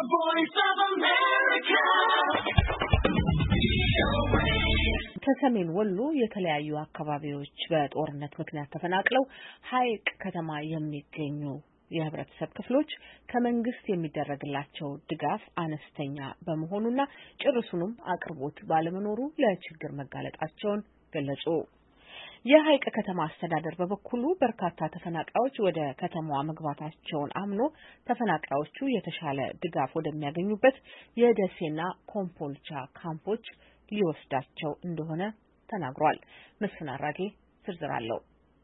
voice of America. ከሰሜን ወሎ የተለያዩ አካባቢዎች በጦርነት ምክንያት ተፈናቅለው ሐይቅ ከተማ የሚገኙ የህብረተሰብ ክፍሎች ከመንግስት የሚደረግላቸው ድጋፍ አነስተኛ በመሆኑና ጭርሱንም አቅርቦት ባለመኖሩ ለችግር መጋለጣቸውን ገለጹ። የሐይቅ ከተማ አስተዳደር በበኩሉ በርካታ ተፈናቃዮች ወደ ከተማዋ መግባታቸውን አምኖ ተፈናቃዮቹ የተሻለ ድጋፍ ወደሚያገኙበት የደሴና ኮምቦልቻ ካምፖች ሊወስዳቸው እንደሆነ ተናግሯል። መስፍን አራጌ ዝርዝር አለው።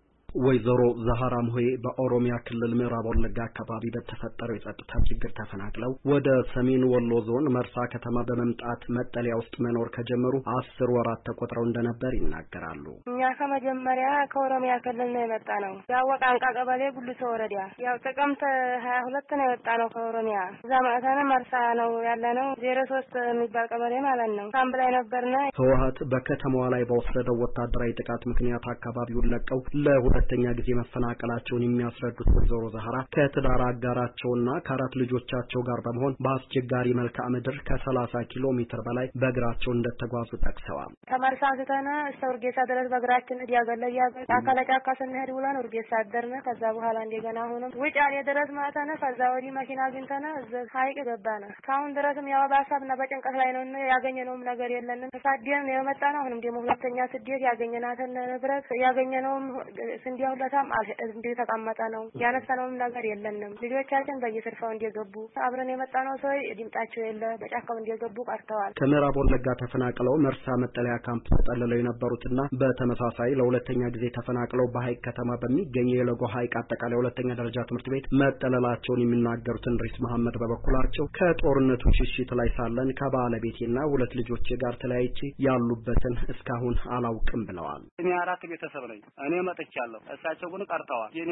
ወይዘሮ ዛሃራ ሞሄ በኦሮሚያ ክልል ምዕራብ ወለጋ አካባቢ በተፈጠረው የጸጥታ ችግር ተፈናቅለው ወደ ሰሜን ወሎ ዞን መርሳ ከተማ በመምጣት መጠለያ ውስጥ መኖር ከጀመሩ 10 ወራት ተቆጥረው እንደነበር ይናገራሉ። እኛ ከመጀመሪያ ከኦሮሚያ ክልል ነው የመጣ ነው። ያወቃ አንቃ ቀበሌ ጉልሶ ወረዳ ያው ጥቅምት 22 ነው የወጣ ነው ከኦሮሚያ። እዛ ማዕተነ መርሳ ነው ያለነው 03 የሚባል ቀበሌ ማለት ነው። ካምፕ ላይ ነበርና ህወሓት በከተማዋ ላይ በወሰደው ወታደራዊ ጥቃት ምክንያት አካባቢውን ለቀው ለሁለተኛ ጊዜ መፈናቀላቸውን የሚያስረዱት ወይዘሮ ዛሃራ ከትዳር አጋራቸውና ከአራት ልጆቻቸው ጋር በመሆን በአስቸጋሪ መልክዓ ምድር ከ30 ኪሎ ሜትር በላይ በእግራቸው እንደተጓዙ ጠቅሰዋል። ከመርሳ አንስተን እስከ ውርጌሳ ድረስ በእግራችን እያገለያ ጫካ ስንሄድ ውለን ውርጌሳ አደርን። ከዛ በኋላ እንደገና አሁንም ውጫሌ ድረስ ማተነ ከዛ ወዲህ መኪና አግኝተን እዚህ ሐይቅ ገባን። እስካሁን ድረስም ያው በሀሳብና በጭንቀት ላይ ነው። ያገኘነውም ነገር የለንም። ተሳደን ነው የመጣነው። አሁንም ደግሞ ሁለተኛ ስደት ያገኘናትን ንብረት ያገኘነውም እንዲያው ለታም እንዴ ተቀመጠ ነው። ያነሳነውም ነገር የለንም። ልጆቻችን በየስርፋው እንደገቡ አብረን የመጣነው ሰው ድምጣቸው የለ በጫካው እንደገቡ ቀርተዋል። ከምዕራብ ወለጋ ተፈናቅለው መርሳ መጠለያ ካምፕ ተጠልለው የነበሩትና በተመሳሳይ ለሁለተኛ ጊዜ ተፈናቅለው በሐይቅ ከተማ በሚገኘው የለጎ ሐይቅ አጠቃላይ ሁለተኛ ደረጃ ትምህርት ቤት መጠለላቸውን የሚናገሩት እንድሪስ መሐመድ በበኩላቸው ከጦርነቱ ሽሽት ላይ ሳለን ከባለቤቴና ሁለት ልጆቼ ጋር ተለያይቼ ያሉበትን እስካሁን አላውቅም ብለዋል። እኔ አራት ቤተሰብ ነኝ። እኔ መጥቻለሁ። እሳቸው ግን ቀርተዋል። የኔ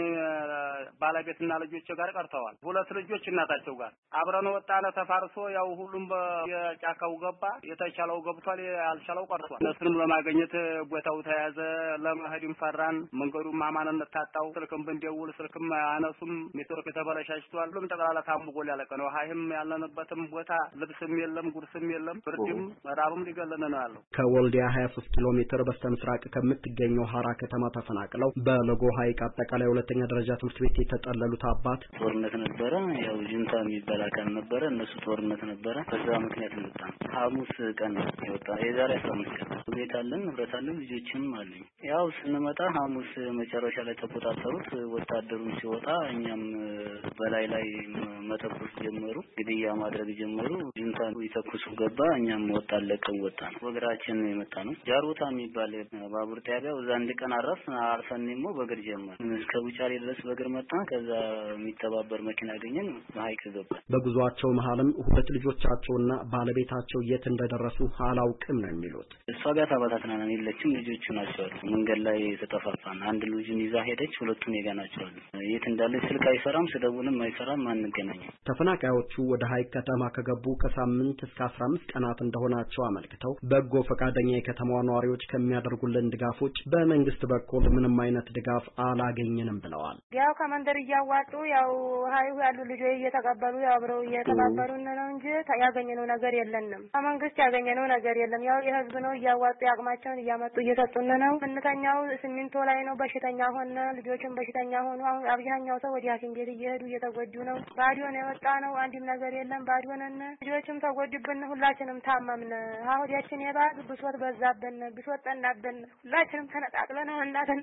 ባለቤትና ልጆቼ ጋር ቀርተዋል። ሁለት ልጆች እናታቸው ጋር አብረን ወጣነ። ተፋርሶ ያው ሁሉም በጫካው ገባ። የተቻለው ገብቷል፣ ያልቻለው ቀርቷል። እነሱንም ለማግኘት ቦታው ተያዘ። ለመሄድም ፈራን። መንገዱም አማንነት ታጣው። ስልክም ብንደውል ስልክም አነሱም። ኔትወርክ ተበላሽቷል። ሁሉም ጠቅላላ ታምጎል ያለቀ ነው። ሃይም ያለንበትም ቦታ ልብስም የለም፣ ጉርስም የለም፣ ብርድም መራብም ሊገለነ ነው ያለው። ከወልዲያ 23 ኪሎ ሜትር በስተምስራቅ ከምትገኘው ሐራ ከተማ ተፈናቅለው በለጎ ሐይቅ አጠቃላይ ሁለተኛ ደረጃ ትምህርት ቤት የተጠለሉት አባት ጦርነት ነበረ። ያው ጅንታ የሚባል አካል ነበረ። እነሱ ጦርነት ነበረ። በዛ ምክንያት ወጣ። ሐሙስ ቀን ወጣ። የዛሬ 15 ቀን ቤት አለን፣ ንብረት አለን፣ ልጆችም አሉኝ። ያው ስንመጣ ሐሙስ መጨረሻ ላይ ተቆጣጠሩት። ወታደሩን ሲወጣ እኛም በላይ መተኮስ ጀመሩ። ግድያ ማድረግ ጀመሩ። ጅንታ ይተኩሱ ገባ። እኛም ወጣን፣ ለቀን ወጣን። ወግራችን የመጣ ነው። ጃሮታ የሚባል ባቡር ጣቢያው እዛ አንድ ቀን አርፈን ነው በእግር ጀመር እስከ ውጫሌ ድረስ በእግር መጣ። ከዛ የሚተባበር መኪና አገኘን፣ በሐይቅ ገባን። በጉዟቸው መሃልም ሁለት ልጆቻቸውና ባለቤታቸው የት እንደደረሱ አላውቅም ነው የሚሉት። እሷ ጋር ተበታትናን የለችም። ልጆቹ ናቸው አሉ። መንገድ ላይ ተጠፋፋን። አንድ ልጅን ይዛ ሄደች። ሁለቱም የጋ ናቸው አሉ። የት እንዳለች ስልክ አይሰራም፣ ስደውልም አይሰራም፣ አንገናኝም። ተፈናቃዮቹ ወደ ሐይቅ ከተማ ከገቡ ከሳምንት እስከ 15 ቀናት እንደሆናቸው አመልክተው በጎ ፈቃደኛ የከተማዋ ነዋሪዎች ከሚያደርጉልን ድጋፎች በመንግስት በኩል ምንም አይነት ድጋፍ አላገኘንም ብለዋል። ያው ከመንደር እያዋጡ ያው ሀይሁ ያሉ ልጆች እየተቀበሉ ያው አብረው እየተባበሩን ነው እንጂ ያገኘነው ነገር የለንም። ከመንግስት ያገኘነው ነገር የለም። ያው የህዝብ ነው እያዋጡ ያቅማቸውን እያመጡ እየሰጡን ነው። ምንተኛው ሲሚንቶ ላይ ነው። በሽተኛ ሆነ፣ ልጆችን በሽተኛ ሆኑ። አሁን አብዛኛው ሰው ወደ ሐኪም ቤት እየሄዱ እየተጎዱ ነው። ባዶ ነው የወጣ ነው። አንድም ነገር የለም። ባዶ ነን። ልጆችም ተጎዱብን። ሁላችንም ታመምን። ሆዳችን የባሰ ብሶት በዛብን፣ ብሶት ጠናብን። ሁላችንም ተነጣጥለን እናትን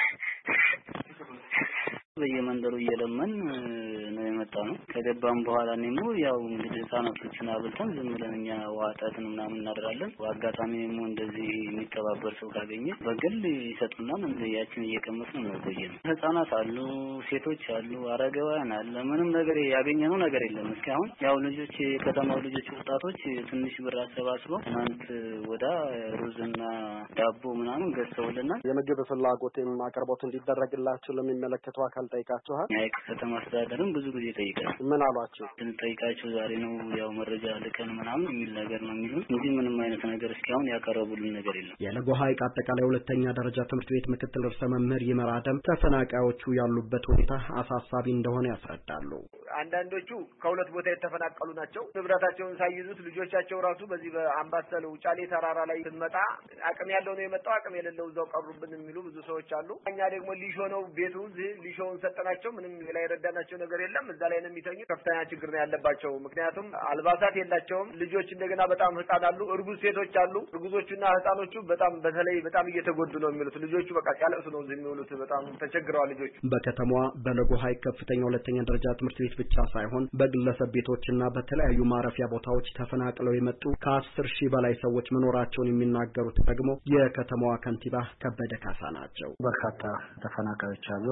በየመንደሩ እየለመን ነው የመጣነው። ከገባን በኋላ ነው ያው እንግዲህ ህፃናቶችን አብልተን ዝም ብለን እኛ ዋጣትን ምናምን እናደራለን። አጋጣሚ ነው እንደዚህ የሚተባበር ሰው ካገኘ በግል ይሰጡናል። እንደያችን እየቀመስን ነው ቆየን። ህፃናት አሉ፣ ሴቶች አሉ፣ አረጋውያን አለ። ምንም ነገር ያገኘነው ነገር የለም እስካሁን። ያው ልጆች የከተማው ልጆች ወጣቶች ትንሽ ብር አሰባስበው ትናንት ወዳ ሩዝና ዳቦ ምናምን ገዝተውልናል። የምግብ ፍላጎትን አቅርቦት እንዲደረግላቸው ለሚመለከተው አካል እናንተን ጠይቃችኋል? የሀይቅ ከተማ አስተዳደርም ብዙ ጊዜ ጠይቀናል። ምን አሏችሁ? ጠይቃችሁ ዛሬ ነው ያው መረጃ ልከን ምናምን የሚል ነገር ነው የሚሉን እንጂ ምንም አይነት ነገር እስካሁን ያቀረቡልን ነገር የለም። የለጎ ሀይቅ አጠቃላይ ሁለተኛ ደረጃ ትምህርት ቤት ምክትል ርዕሰ መምህር ይመር አደም ተፈናቃዮቹ ያሉበት ሁኔታ አሳሳቢ እንደሆነ ያስረዳሉ። አንዳንዶቹ ከሁለት ቦታ የተፈናቀሉ ናቸው። ንብረታቸውን ሳይዙት ልጆቻቸው ራሱ በዚህ በአምባሰል ውጫሌ ተራራ ላይ ስንመጣ አቅም ያለው ነው የመጣው፣ አቅም የሌለው እዛው ቀሩብን የሚሉ ብዙ ሰዎች አሉ። እኛ ደግሞ ሊሾ ነው ቤቱ ሊሾውን ሰጠናቸው። ምንም ላይ ረዳናቸው ነገር የለም። እዛ ላይ ነው የሚተኙ። ከፍተኛ ችግር ነው ያለባቸው። ምክንያቱም አልባሳት የላቸውም። ልጆች እንደገና በጣም ህፃን አሉ፣ እርጉዝ ሴቶች አሉ። እርጉዞቹና ህፃኖቹ በተለይ በጣም እየተጎዱ ነው የሚሉት። ልጆቹ በቃ ሲያለቅሱ ነው የሚውሉት። በጣም ተቸግረዋል ልጆቹ። በከተማዋ በለጎ ሀይቅ ከፍተኛ ሁለተኛ ደረጃ ትምህርት ቤት ብቻ ሳይሆን በግለሰብ ቤቶችና በተለያዩ ማረፊያ ቦታዎች ተፈናቅለው የመጡ ከ10 ሺህ በላይ ሰዎች መኖራቸውን የሚናገሩት ደግሞ የከተማዋ ከንቲባ ከበደ ካሳ ናቸው። በርካታ ተፈናቃዮች አሉ።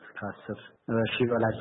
ከ10 ሺህ በላይ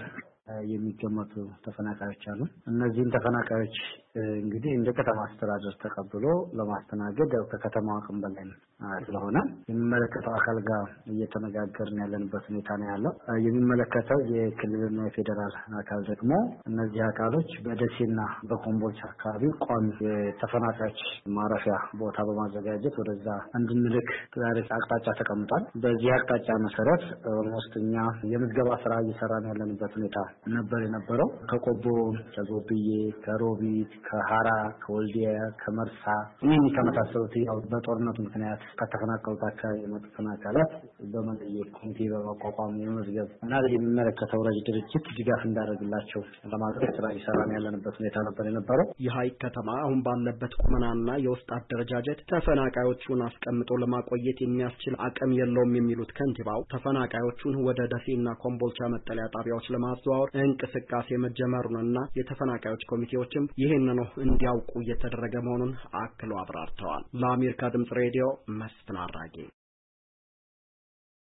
የሚገመቱ ተፈናቃዮች አሉ። እነዚህን ተፈናቃዮች እንግዲህ እንደ ከተማ አስተዳደር ተቀብሎ ለማስተናገድ ያው ከከተማው አቅም በላይ ስለሆነ የሚመለከተው አካል ጋር እየተነጋገርን ያለንበት ሁኔታ ነው ያለው። የሚመለከተው የክልልና የፌዴራል አካል ደግሞ እነዚህ አካሎች በደሴና በኮምቦልቻ አካባቢ ቋሚ የተፈናቃዮች ማረፊያ ቦታ በማዘጋጀት ወደዛ እንድንልክ አቅጣጫ ተቀምጧል። በዚህ አቅጣጫ መሰረት ኦልሞስት እኛ የምዝገባ ስራ እየሰራን ያለንበት ሁኔታ ነበር የነበረው። ከቆቦ፣ ከጎብዬ፣ ከሮቢት፣ ከሐራ፣ ከወልዲያ፣ ከመርሳ እነዚህ ከመሳሰሉት ያው በጦርነቱ ምክንያት ከተፈናቀሉት አካባቢ የመጡትን አካላት በመለየት ኮሚቴ በማቋቋም የመዝገብ እና የሚመለከተው ረጅ ድርጅት ድጋፍ እንዳደረግላቸው ለማድረግ ስራ እየሰራን ያለንበት ሁኔታ ነበር የነበረው። የሀይቅ ከተማ አሁን ባለበት ቁመናና የውስጥ አደረጃጀት ተፈናቃዮቹን አስቀምጦ ለማቆየት የሚያስችል አቅም የለውም የሚሉት ከንቲባው ተፈናቃዮቹን ወደ ደሴና ኮምቦልቻ መጠለያ ጣቢያዎች ለማዘዋወር እንቅስቃሴ መጀመሩንና የተፈናቃዮች ኮሚቴዎችም ይህንኑ እንዲያውቁ እየተደረገ መሆኑን አክለው አብራርተዋል። ለአሜሪካ ድምጽ ሬዲዮ መስፍን አራጌ